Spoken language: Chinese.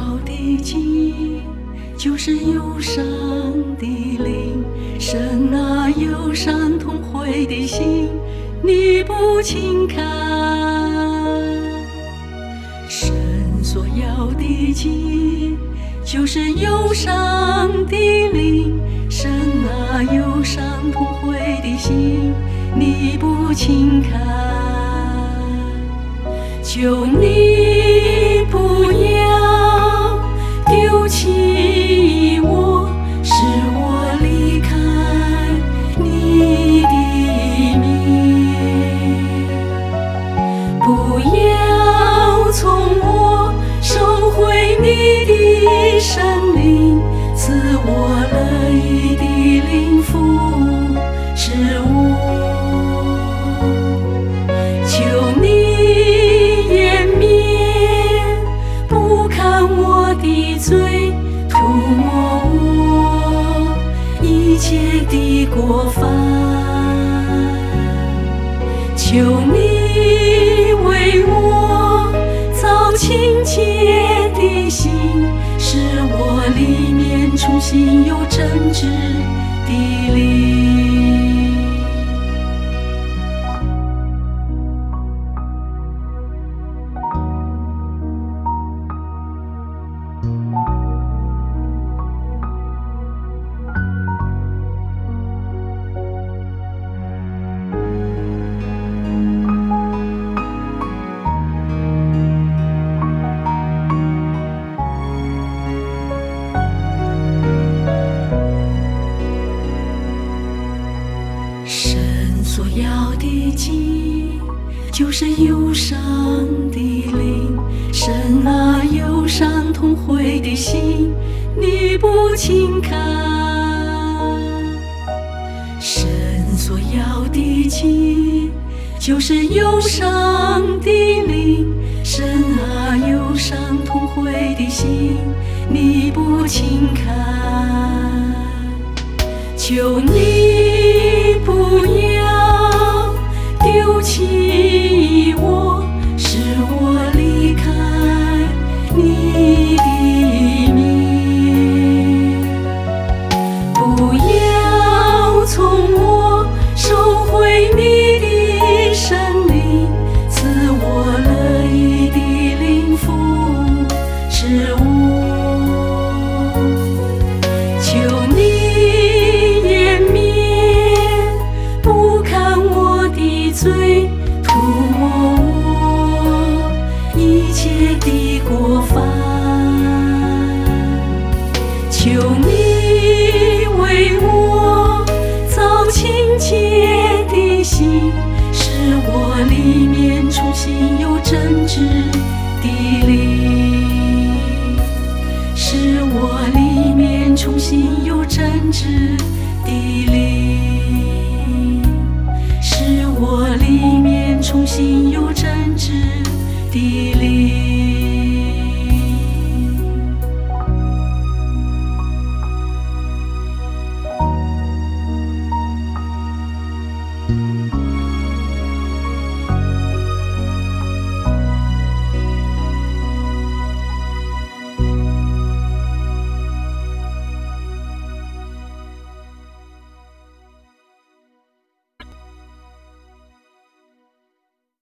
的记，就是忧伤的灵。神啊，忧伤痛悔的心，你不轻看。神所要的记，就是忧伤的灵。神啊，忧伤痛悔的心，你不轻看。求你不要丢弃我，使我离开你的面，不要从我收回你的生灵，赐我乐意的灵服侍我。求你掩面不看我的罪，涂抹我一切的过犯。求你为我造清洁的心，使我里面重新有正直的灵。神所要的记，就是忧伤的灵。神啊，忧伤痛悔的心，你不轻看。神所要的记，就是忧伤的灵。神啊，忧伤痛悔的心，你不轻看。求你不要丢弃我，使我离开你的面，不要从我收回你的生灵，赐我乐意的灵服侍我。求你罪涂抹我一切的过犯。求你为我造清洁的心，使我里面重新有正直的灵，使我里面重新有正直的灵。